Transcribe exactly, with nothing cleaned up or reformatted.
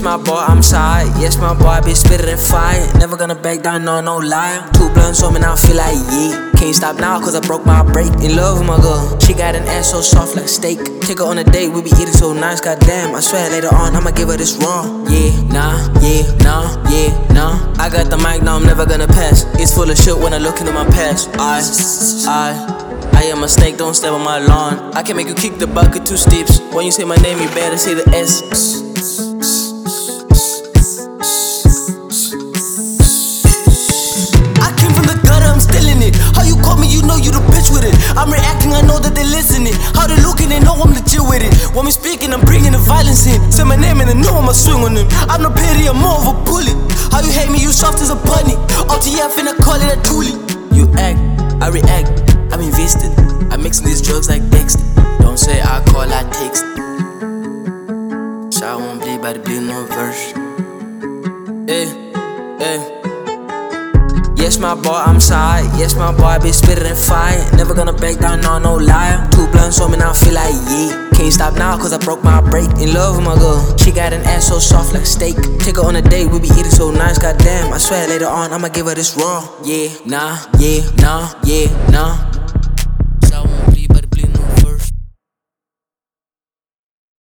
my boy, I'm sorry. Yes, my boy, I be spittin' and fire. Never gonna back down, no, no lie. Two blunts on me now, I feel like yeah. Can't stop now, cause I broke my break. In love with my girl, she got an ass so soft like steak. Take her on a date, we be eating so nice, goddamn. I swear later on, I'ma give her this wrong. Yeah, nah, yeah, nah, yeah, nah. I got the mic, now I'm never gonna pass. It's full of shit when I look into my past. I, I, I am a snake, don't step on my lawn. I can make you kick the bucket two steps. When you say my name, you better say the S. How you call me, you know you the bitch with it. I'm reacting, I know that they listening. How they looking, they know I'm legit with it. When me speaking, I'm bringing the violence in. Say my name and they know I'ma swing on them. I'm not petty, I'm more of a bully. How you hate me, you soft as a bunny. O T F and I call it a toolie. You act, I react, I'm invested. I'm mixing these drugs like Dexter. Don't say I call, I text. So I won't bleed by the bleed no verse. Eh, eh. Yes, my boy, I'm sorry. Yes, my boy, I be spittin' and fire. Never gonna back down, no, no liar. Two blunts on me now, I feel like yeah. Can't stop now, cause I broke my break. In love with my girl, she got an ass so soft like steak. Take her on a date, we be eating so nice, goddamn. I swear later on, I'ma give her this raw. Yeah, nah, yeah, nah, yeah, nah.